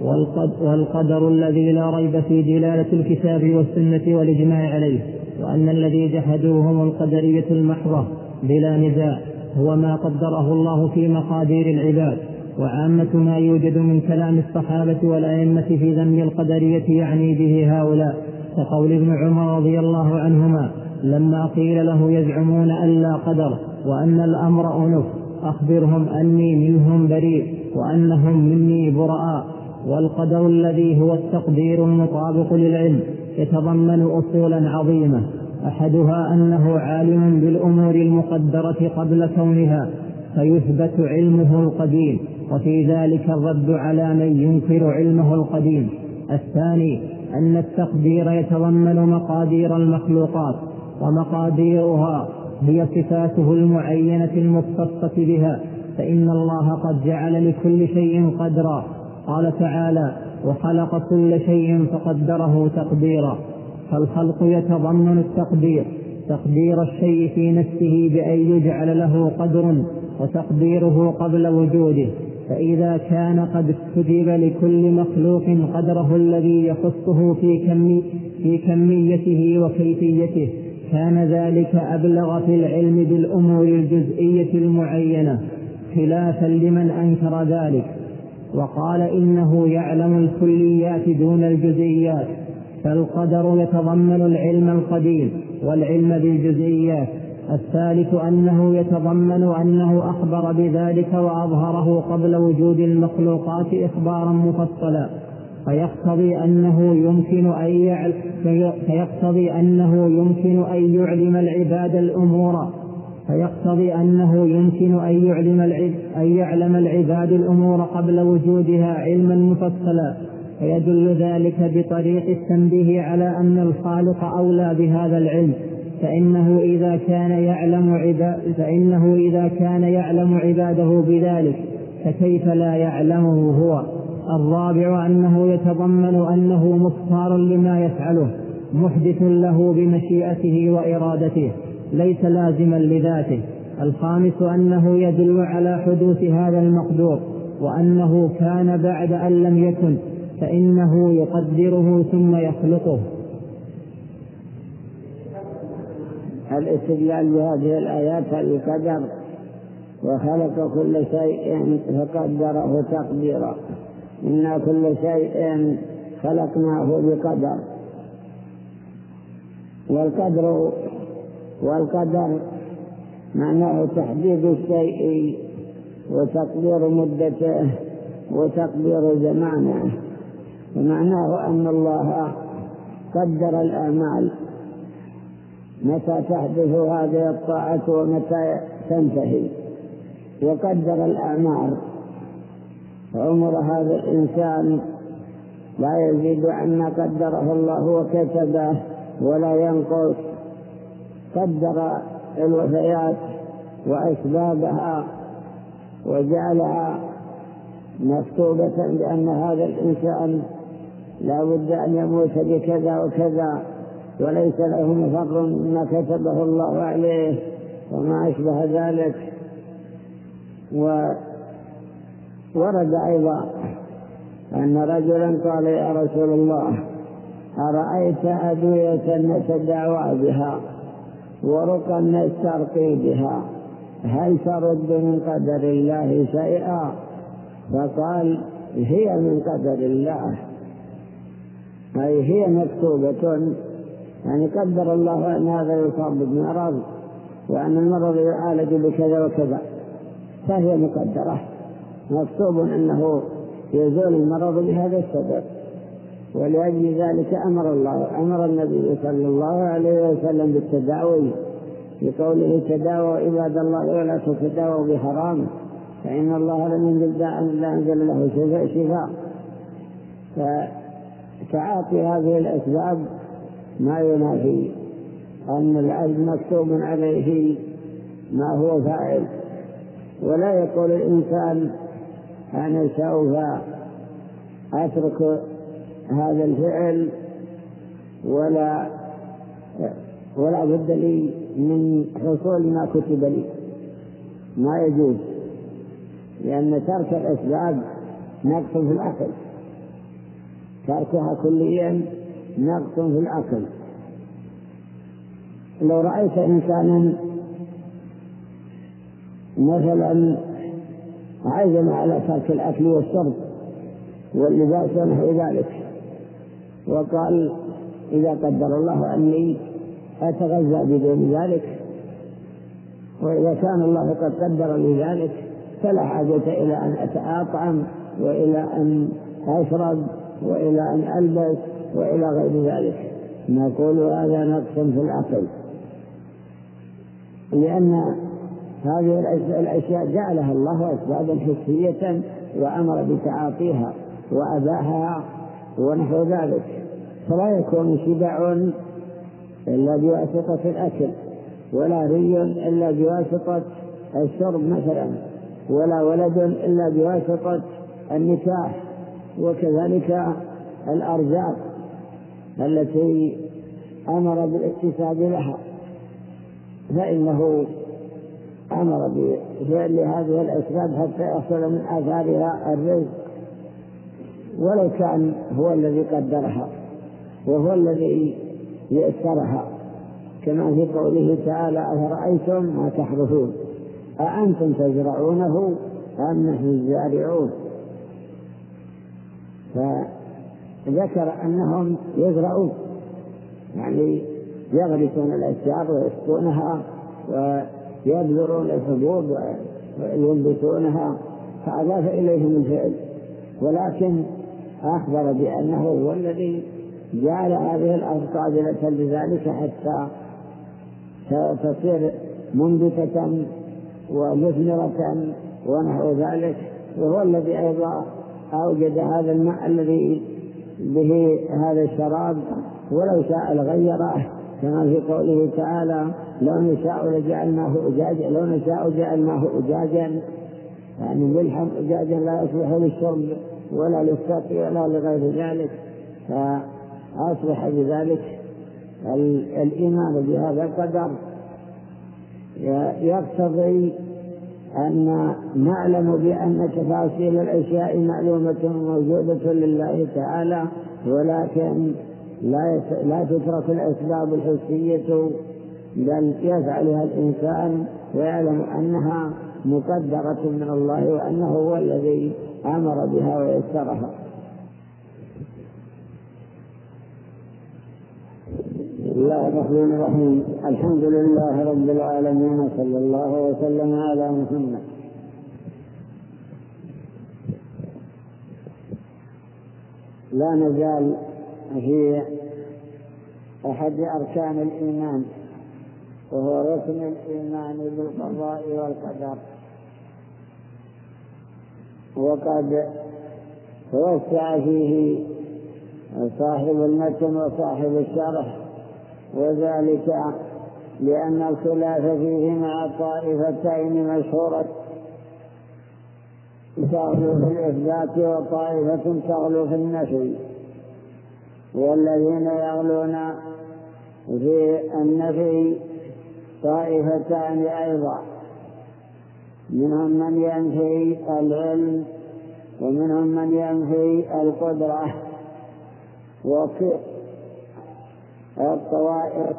والقدر الذي لا ريب في دلالة الكتاب والسنة والإجماع عليه، وأن الذي جحدوه هم القدرية المحضة بلا نزاع، هو ما قدره الله في مقادير العباد. وعامة ما يوجد من كلام الصحابة والأئمة في ذم القدرية يعني به هؤلاء، كقول ابن عمر رضي الله عنهما لما قيل له يزعمون أن لا قدر وأن الأمر أنف، أخبرهم أني منهم بريء وأنهم مني براء. والقدر الذي هو التقدير المطابق للعلم يتضمن أصولا عظيمة، أحدها أنه عالم بالأمور المقدرة قبل كونها فيثبت علمه القديم، وفي ذلك الرد على من ينكر علمه القديم. الثاني أن التقدير يتضمن مقادير المخلوقات، ومقاديرها هي صفاته المعينة المختصة بها، فإن الله قد جعل لكل شيء قدرا. قال تعالى: وخلق كل شيء فقدره تقديرا. فالخلق يتضمن التقدير، تقدير الشيء في نفسه بأن يجعل له قدر وتقديره قبل وجوده. فإذا كان قد كتب لكل مخلوق قدره الذي يخصه في, كمي في كميته وكيفيته، كان ذلك أبلغ في العلم بالأمور الجزئية المعينة، خلافا لمن أنكر ذلك وقال إنه يعلم الكليات دون الجزئيات. فالقدر يتضمن العلم القديم والعلم بالجزئيات. الثالث أنه يتضمن أنه أخبر بذلك وأظهره قبل وجود المخلوقات إخبارا مفصلا، فيقتضي أنه يمكن أن يعلم فيقتضي أنه يمكن أن يعلم العباد الأمور فيقتضي أنه يمكن أن يعلم أن يعلم العباد الأمور قبل وجودها علما مفصلا. فيدل ذلك بطريق التنبيه على أن الخالق أولى بهذا العلم، فإنه إذا كان يعلم عباد فإنه إذا كان يعلم عباده بذلك فكيف لا يعلمه هو. الرابع أنه يتضمن أنه مختار لما يفعله، محدث له بمشيئته وإرادته، ليس لازما لذاته. الخامس أنه يدل على حدوث هذا المقدور، وأنه كان بعد أن لم يكن، فإنه يقدره ثم يخلقه. الاستدلال بهذه الآيات القدر: وخلق كل شيء فقدره تقديرا. إن كل شيء خلقناه بقدر. والقدر والقدر معناه تحديد الشيء وتقدير مدته وتقدير زمانه، ومعناه أن الله قدر الأعمال متى تحدث هذه الطاعة ومتى تنتهي، وقدر الأعمار. عمر هذا الإنسان لا يزيد عما قدره الله وكتبه ولا ينقص. قدر الوفيات وأسبابها وجعلها مكتوبة بأن هذا الإنسان لا بد أن يموت بكذا وكذا، وليس له مفر مما كتبه الله عليه وما أشبه ذلك. وورد أيضا أن رجلا قال: يا رسول الله، أرأيت أدوية نتداوى بها ورقا نسترقي بها، هل ترد من قدر الله شيئا؟ فقال: هي من قدر الله، أي هي مكتوبة، يعني قدر الله أن هذا يصاب بمرض وأن المرض يعالج بكذا وكذا، فهي مقدرة، مكتوب أنه يزول المرض بهذا السبب. ولأجل ذلك أمر الله أمر النبي صلى الله عليه وسلم بالتداوي بقوله تداووا عباد الله ولا تتداووا بحرام فإن الله لم ينزل داء إلا أنزل له شفاء. فتعاطي هذه الأسباب ما ينافي أن العبد مكتوب عليه ما هو فاعل، ولا يقول الإنسان أنا سوف أترك هذا الفعل ولا ولا بد لي من حصول ما كتب لي، ما يجوز، لأن ترك الأسباب نقص في العقل، تركها كليا نقص في العقل. لو رأيت إنسانا مثلا عزم على ترك الأكل والشرب واللباس ونحو ذلك وقال إذا قدر الله أني أتغذى بدون ذلك، وإذا كان الله قد قدر لي ذلك فلا حاجة إلى أن أتأطعم وإلى أن أشرب وإلى أن ألبس وإلى غير ذلك، نقول هذا نقص في العقل، لأن هذه الأشياء جعلها الله أسبابا حسية وأمر بتعاطيها وأباحها ونحو ذلك، فلا يكون شبع إلا بواسطة الأكل، ولا ري إلا بواسطة الشرب مثلا، ولا ولد إلا بواسطة النكاح، وكذلك الأرزاق التي أمر بالاكتساب لها، فإنه أمر بفعل هذه الأسباب حتى يحصل من آثارها الرزق، ولو كان هو الذي قدرها وهو الذي يسرها، كما في قوله تعالى أفرأيتم ما تحرثون أأنتم تزرعونه أم نحن الزارعون، فذكر أنهم يزرعون يعني يغرسون الأشجار ويسقونها ويبذرون الحبوب وينبتونها، فأضاف إليهم الفعل، ولكن أخبر بأنه هو الذي جعل هذه الأرض قابلة لذلك حتى تصير منبتة ومثمرة ونحو ذلك، وهو الذي أيضا أوجد هذا الماء الذي به هذا الشراب، ولو شاء لغيره، كما في قوله تعالى لو نشاء لجعلناه أجاجا لو نشاء جعلناه أجاجا، يعني ملحا أجاجا لا يصلح للشرب ولا للسقي ولا لغير ذلك، فأصبح بذلك الإيمان بهذا القدر يقتضي أن نعلم بأن تفاصيل الأشياء معلومة موجودة لله تعالى، ولكن لا لا تترك الأسباب الحسية، بل يفعلها الإنسان ويعلم أنها مقدرة من الله وأنه هو الذي أمر بها ويسرها. بسم الله الرحمن الرحيم، الحمد لله رب العالمين، صلى الله وسلم على محمد. لا نزال في أحد أركان الإيمان، وهو ركن الإيمان بالقضاء والقدر، وقد توسع فيه صاحب المتن وصاحب الشرح، وذلك لأن الخلاف فيه مع طائفتين مشهورة تغلو في الإثبات وطائفة تغلو في النفي، والذين يغلون في النفي طائفتان أيضا، منهم من ينفي العلم ومنهم من ينفي القدرة، وفي الطوائف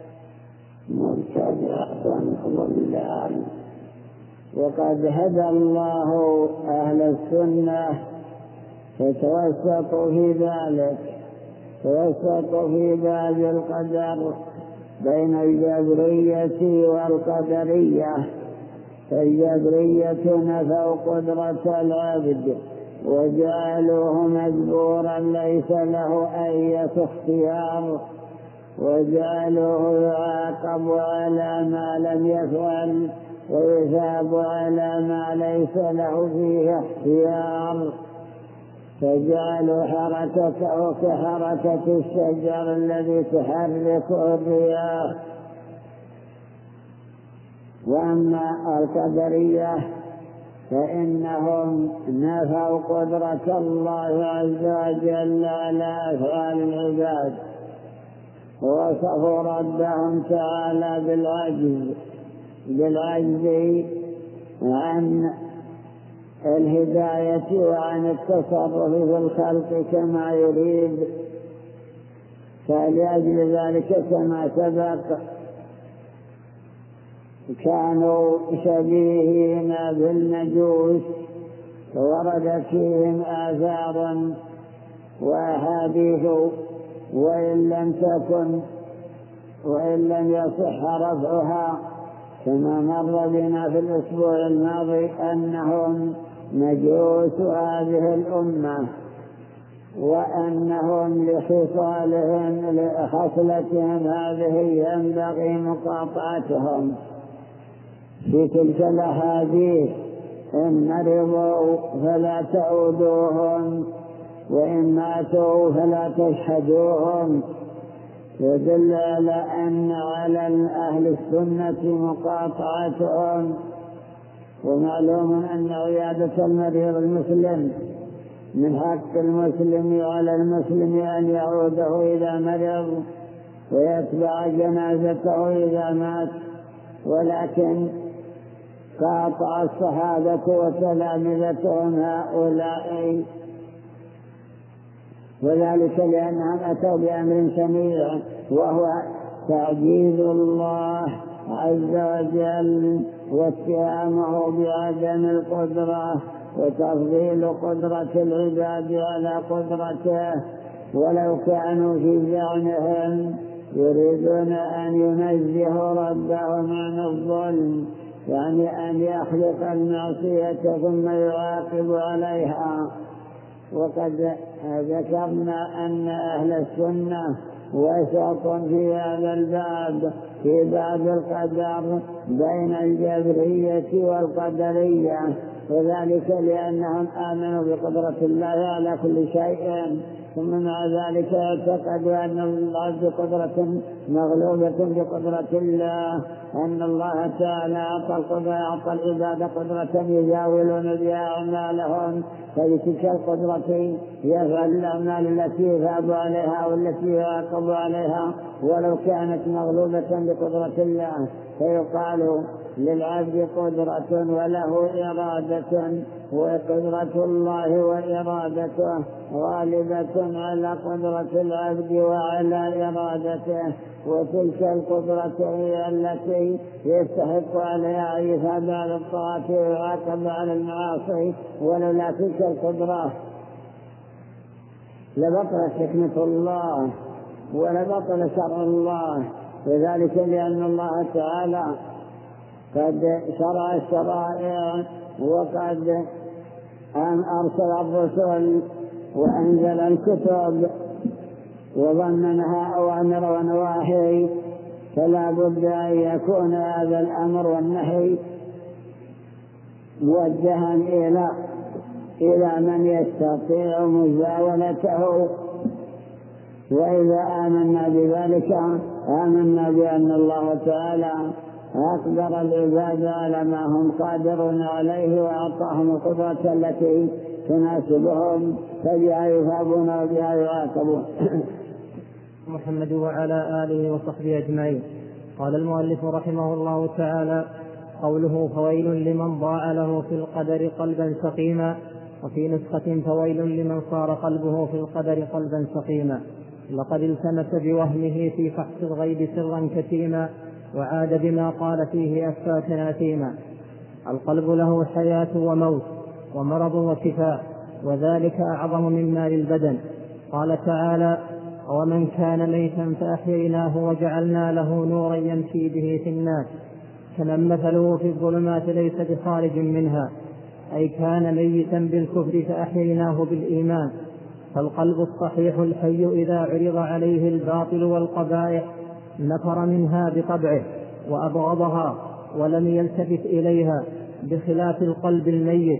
مبتدعة ضلال. وقد هدى الله أهل السنة فتوسطوا في ذلك، توسطوا في باب القدر بين الجبرية والقدرية، فالجبرية نفوا قدرة العبد وجعلوه مجبورا ليس له أي اختيار، وجعلوه يعاقب على ما لم يفعل ويثاب على ما ليس له فيه اختيار، فجعلوا حركته كحركة الشجر الذي تحركه الرياح. وأما القدرية فإنهم نفوا قدرة الله عز وجل على أفعال العباد، ووصفوا ربهم تعالى بالعجز بالعجز عن الهداية وعن التصرف في الخلق كما يريد. فلأجل ذلك كما سبق كانوا شبيهين بالمجوس، وردت فيهم آثار وأحاديث وإن لم تكن وإن لم يصح رفعها كما مر بنا في الأسبوع الماضي أنهم مجوس هذه الأمة، وأنهم لخصالهم لخصلتهم هذه ينبغي مقاطعتهم. في تلك الأحاديث إن مرضوا فلا تعودوهم، وإن ماتوا فلا تشهدوهم، يدل على أن على أهل السنة مقاطعتهم. ومعلوم أن عيادة المريض المسلم من حق المسلم على المسلم أن يعوده إذا مرض ويتبع جنازته إذا مات، ولكن قاطع الصحابة وتلامذتهم هؤلاء، وذلك لأنهم أتوا بأمر شنيع وهو تعجيز الله عز وجل واتهامه بعدم القدرة وتفضيل قدرة العباد على قدرته. ولو كانوا في زعمهم يريدون أن ينزهوا ربهم عن الظلم، يعني أن يخلق المعصية ثم يعاقب عليها. وقد ذكرنا أن أهل السنة وسط في هذا الباب في باب القدر بين الجبرية والقدرية، وذلك لأنهم آمنوا بقدرة الله على كل شيء، ثم مع ذلك اعتقدوا أن الله بقدرة مغلوبة بقدرة الله، أن الله تعالى أعطى العباد قدرة يزاولون بها أعمالهم، فبتلك القدرة يفعل الأعمال التي يثاب عليها والتي يعاقب عليها ولو كانت مغلوبة بقدرة الله. فيقال للعبد قدرة وله إرادة، وقدرة الله وإرادته غالبة على قدرة العبد وعلى إرادته، وتلك القدرة هي التي يستحق عليها أن يثاب على الطاعات ويعاقب على المعاصي. ولولا تلك القدرة لبطلت حكمة الله ولبطل شرع الله، وذلك لأن الله تعالى قد شرع الشرائع وقد أرسل الرسل وأنزل الكتب وضمنها أوامر ونواهي، فلا بد أن يكون هذا الأمر والنهي موجها إلى إلى من يستطيع مزاولته. وإذا آمنا بذلك آمنا بأن الله تعالى أقدر العباد على ما هم قادرون عليه وأعطاهم القدرة التي تناسبهم، فبها يثابون وبها يعاقبون. محمد وعلى آله وصحبه أجمعين. قال المؤلف رحمه الله تعالى: قوله فويل لمن ضاع له في القدر قلبا سقيما، وفي نسخة فويل لمن صار قلبه في القدر قلبا سقيما، لقد التمس بوهمه في فحص الغيب سرا كتيما، وعاد بما قال فيه أفاكا أثيما. القلب له حياة وموت ومرض وشفاء، وذلك أعظم مما للبدن. قال تعالى: ومن كان ميتا فأحييناه وجعلنا له نورا يمشي به في الناس كمن مثله في الظلمات ليس بخارج منها. أي كان ميتا بالكفر فأحييناه بالإيمان. فالقلب الصحيح الحي إذا عرض عليه الباطل والقبائح نفر منها بطبعه وأبغضها ولم يلتفت إليها، بخلاف القلب الميت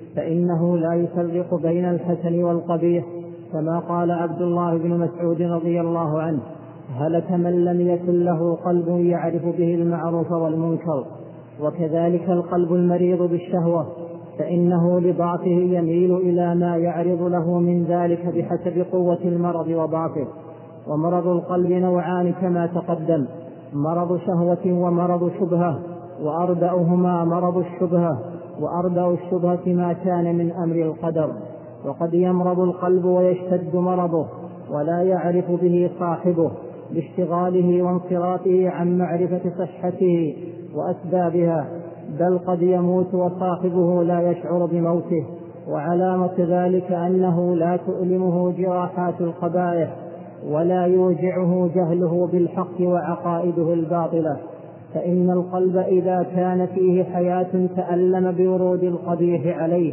فإنه لا يفرق بين الحسن والقبيح، كما قال عبد الله بن مسعود رضي الله عنه: هلك من لم يكن له قلب يعرف به المعروف والمنكر. وكذلك القلب المريض بالشهوة فإنه لضعفه يميل إلى ما يعرض له من ذلك بحسب قوة المرض وضعفه. ومرض القلب نوعان كما تقدم: مرض شهوة ومرض شبهة، وأردأهما مرض الشبهة، وأردأ الشبهة ما كان من أمر القدر. وقد يمرض القلب ويشتد مرضه ولا يعرف به صاحبه باشتغاله وانصرافه عن معرفة صحته وأسبابها، بل قد يموت وصاحبه لا يشعر بموته. وعلامة ذلك أنه لا تؤلمه جراحات القبائح ولا يوجعه جهله بالحق وعقائده الباطلة. فإن القلب إذا كان فيه حياة تألم بورود القبيح عليه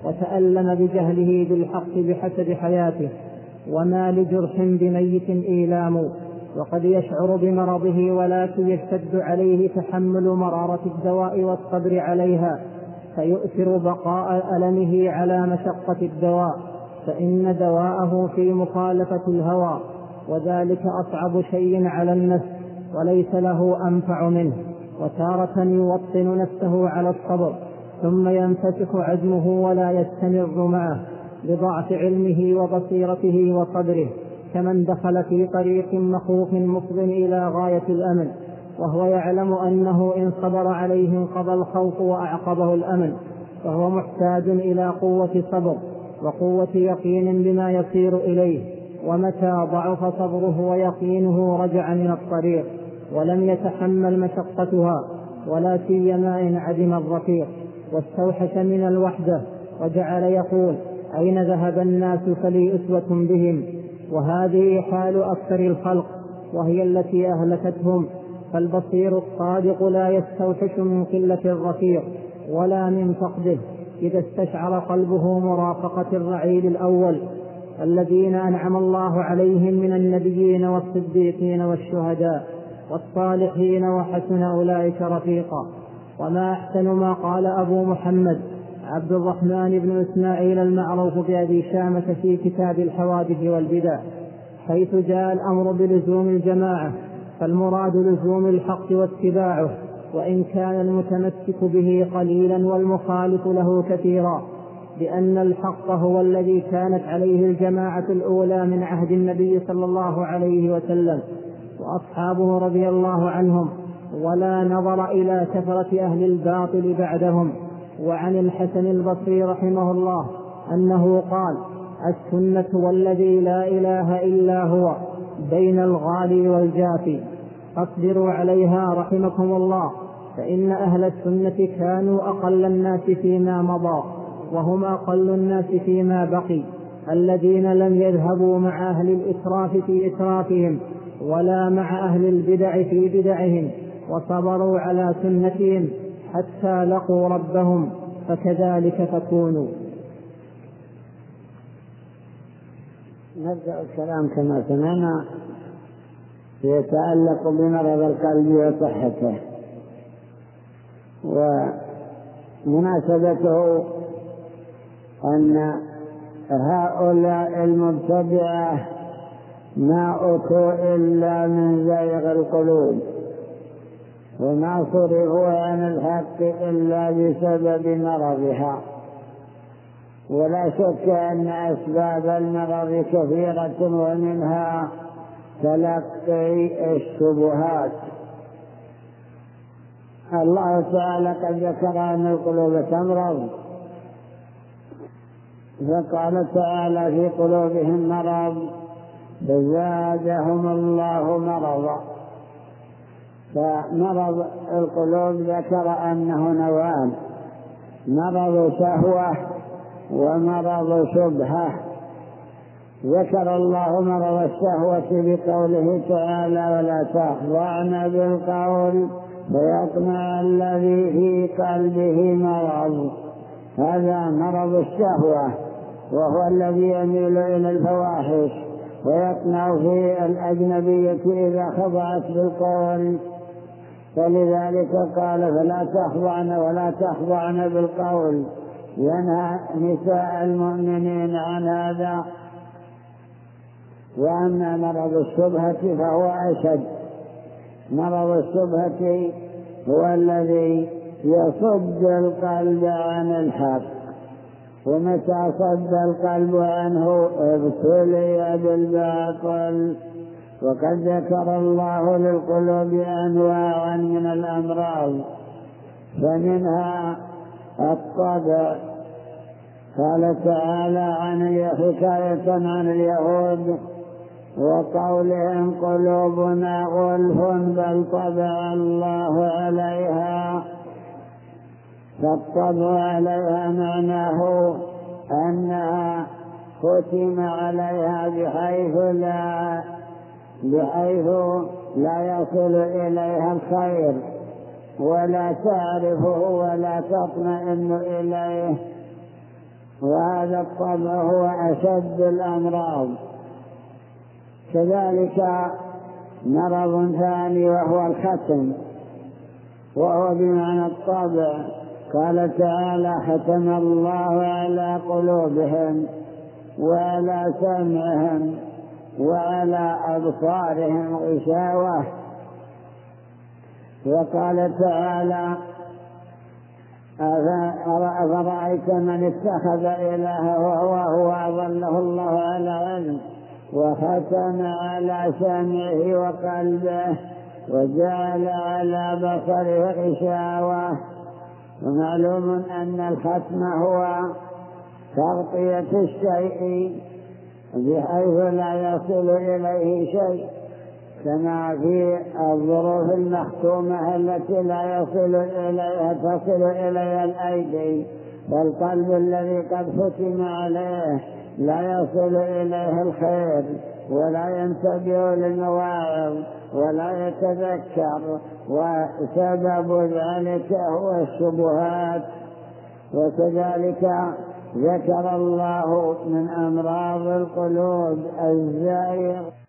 وتألم بجهله بالحق بحسب حياته. وما لجرح بميت إيلام، وقد يشعر بمرضه ولكن يشتد عليه تحمل مرارة الدواء والصبر عليها، فيؤثر بقاء ألمه على مشقة الدواء، فإن دواءه في مخالفة الهوى، وذلك أصعب شيء على النفس وليس له أنفع منه. وتارة يوطن نفسه على الصبر ثم ينفسخ عزمه ولا يستمر معه لضعف علمه وبصيرته وصبره، كمن دخل في طريق مخوف مفض إلى غاية الأمن وهو يعلم أنه إن صبر عليه انقضى الخوف وأعقبه الأمن، فهو محتاج إلى قوة صبر وقوة يقين بما يصير إليه. ومتى ضعف صبره ويقينه رجع من الطريق ولم يتحمل مشقتها، ولا سيما إن عدم الرفيق واستوحش من الوحدة وجعل يقول: أين ذهب الناس فلي أسوة بهم. وهذه حال أكثر الخلق وهي التي أهلكتهم. فالبصير الصادق لا يستوحش من قلة الرفيق ولا من فقده إذا استشعر قلبه مرافقة الرعيل الأول الذين أنعم الله عليهم من النبيين والصديقين والشهداء والصالحين وحسن أولئك رفيقا. وما أحسن ما قال أبو محمد عبد الرحمن بن إسماعيل المعروف بأبي شامة في كتاب الحوادث والبدع، حيث جاء الأمر بلزوم الجماعة، فالمراد لزوم الحق واتباعه، وإن كان المتمسك به قليلا والمخالف له كثيرا، لأن الحق هو الذي كانت عليه الجماعة الأولى من عهد النبي صلى الله عليه وسلم وأصحابه رضي الله عنهم، ولا نظر إلى كثرة أهل الباطل بعدهم. وعن الحسن البصري رحمه الله أنه قال: السنة والذي لا إله إلا هو بين الغالي والجافي، فاصبروا عليها رحمكم الله، فإن أهل السنة كانوا أقل الناس فيما مضى، وهم أقل الناس فيما بقي، الذين لم يذهبوا مع أهل الإسراف في إسرافهم ولا مع أهل البدع في بدعهم، وصبروا على سنتهم حتى لقوا ربهم، فكذلك تكونوا. نبدأ الكلام كما سمعنا يتعلق بمرض القلب وصحته، ومناسبته أن هؤلاء المبتدعة ما أتوا إلا من زيغ القلوب، وما صرفوا عن الحق إلا بسبب مرضها. ولا شك أن أسباب المرض كثيرة، ومنها تلقي الشبهات. الله تعالى قد ذكر أن القلوب تمرض، فقال تعالى: في قلوبهم مرض فزادهم الله مرضا. فمرض القلوب ذكر أنه نوعان: مرض شهوة ومرض شبهة. ذكر الله مرض الشهوة بقوله تعالى: ولا تخضعن بالقول فيطمع الذي في قلبه مرض. هذا مرض الشهوة، وهو الذي يميل إلى الفواحش ويقنع في الأجنبية إذا خضعت بالقول. فلذلك قال فلا تخضعن ولا تخضعن بالقول، ينهى نساء المؤمنين عن هذا. وأما مرض الشبهة فهو أشد. مرض الشبهة هو الذي يصد القلب عن الحق، ومتى صد القلب عنه ابتلي بالباطل. وقد ذكر الله للقلوب أنواعا من الأمراض، فمنها الطبع. قال تعالى عن حكاية عن اليهود وقولهم قلوبنا غلف بل طبع الله عليها. فالطبع عليها معناه أنها ختم عليها بحيث لا بحيث لا يصل إليها الخير ولا تعرفه ولا تطمئن إليه. وهذا الطبع هو أشد الأمراض. كذلك مرض ثاني وهو الختم، وهو بمعنى الطبع. قال تعالى ختم الله على قلوبهم وعلى سمعهم وعلى أبصارهم غشاوة. وقال تعالى أفرأيت من اتخذ إلهه هو أضله الله على علم وختم على سمعه وقلبه وجعل على بصره غشاوة. ومعلوم أن الختم هو تغطية الشيء بحيث لا يصل إليه شيء، كما في الظروف المختومة التي لا يصل إليها تصل إليها الأيدي. فالقلب الذي قد ختم عليه لا يصل إليه الخير ولا ينتبه للمواعظ ولا يتذكر، وسبب ذلك هو الشبهات. وكذلك ذكر الله من أمراض القلوب الزائغ